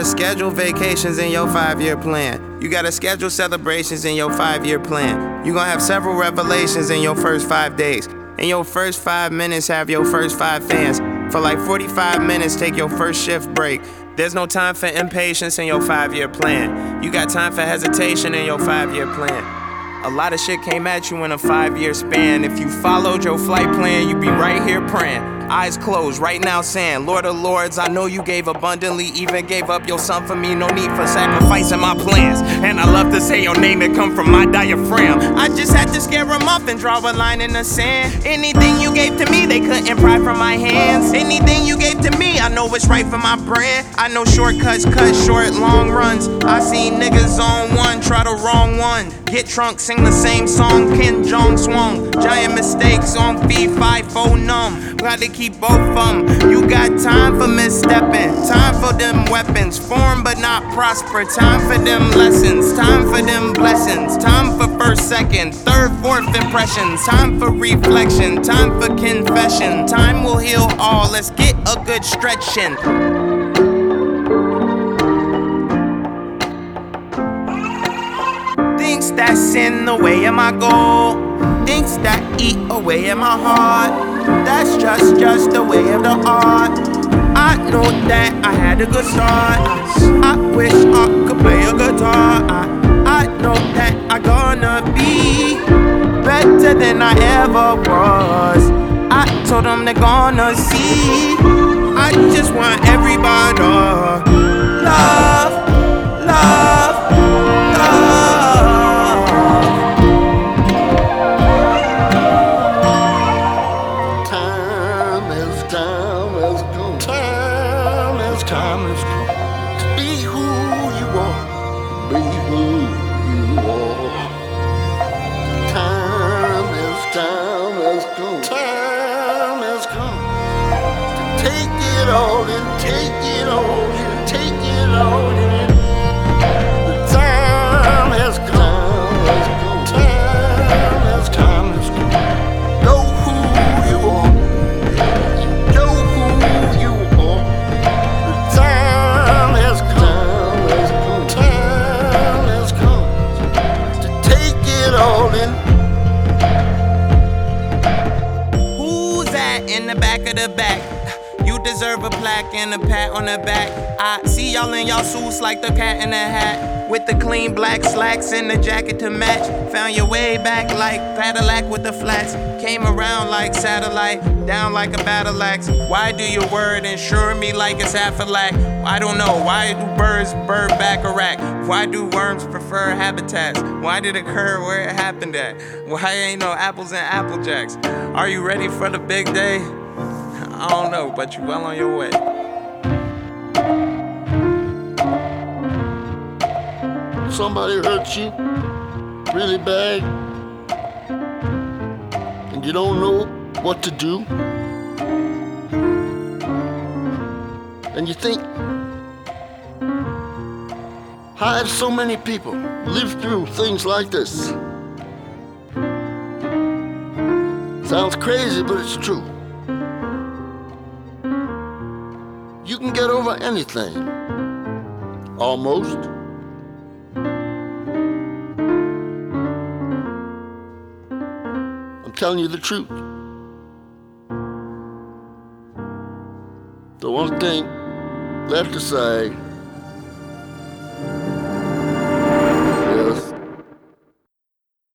gotta schedule vacations in your 5-year plan. You gotta schedule celebrations in your 5-year plan. You gonna have several revelations in your first 5 days. In your first 5 minutes, have your first 5 fans. For like 45 minutes, take your first shift break. There's no time for impatience in your 5-year plan. You got time for hesitation in your 5-year plan. A lot of shit came at you in a 5-year span. If you followed your flight plan, you'd be right here praying. Eyes closed, right now saying, Lord of Lords, I know you gave abundantly, even gave up your son for me. No need for sacrificing my plans. And I love to say your name, it come from my diaphragm. I just had to scare them off and draw a line in the sand. Anything you gave to me, they couldn't pry from my hands. Anything you gave to me, I know it's right for my brand. I know shortcuts cut short, long runs. I seen niggas on one, try the wrong one. Get drunk, sing the same song, Kim Jong swung. Giant mistakes on feet, 5-4 numb. Got to keep both of them. You got time for misstepping, time for them weapons. Form but not prosper, time for them lessons, time for them blessings. Time for first, second, third, fourth impressions. Time for reflection, time for confession. Time will heal all, let's get a good stretch in. Things that's in the way of my goal, things that eat away at my heart. That's just the way of the art. I know that I had a good start. I wish I could play a guitar. I know that I'm gonna be better than I ever was. I told them they're gonna see. I just want everybody love, love, love. Time has come to be who you are, be who you are. Time has come to take it all in, take it all in, take it all in. The time has come, time has come. Know who you are. In the back of the back, you deserve a plaque and a pat on the back. I see y'all in y'all suits like the cat in the hat, with the clean black slacks and the jacket to match. Found your way back like Cadillac with the flats. Came around like satellite, down like a battle axe. Why do your word insure me like it's half a lack? I don't know. Why do birds bird baccarat? Why do worms prefer habitats? Why did it occur where it happened at? Why ain't no apples and Apple Jacks? Are you ready for the big day? I don't know, but you well on your way. Somebody hurt you really bad, and you don't know what to do, and you think, how have so many people lived through things like this? Sounds crazy, but it's true. You can get over anything, almost. I'm telling you the truth. The one thing left to say